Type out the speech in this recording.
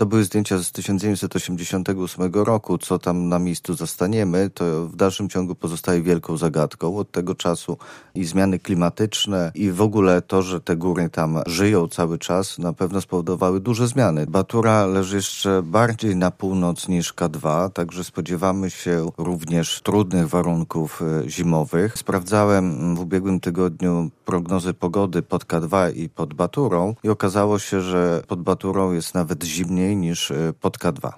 To były zdjęcia z 1988 roku. Co tam na miejscu zastaniemy, to w dalszym ciągu pozostaje wielką zagadką. Od tego czasu i zmiany klimatyczne i w ogóle to, że te góry tam żyją cały czas, na pewno spowodowały duże zmiany. Batura leży jeszcze bardziej na północ niż K2, także spodziewamy się również trudnych warunków zimowych. Sprawdzałem w ubiegłym tygodniu prognozy pogody pod K2 i pod Baturą i okazało się, że pod Baturą jest nawet zimniej niż pod K2.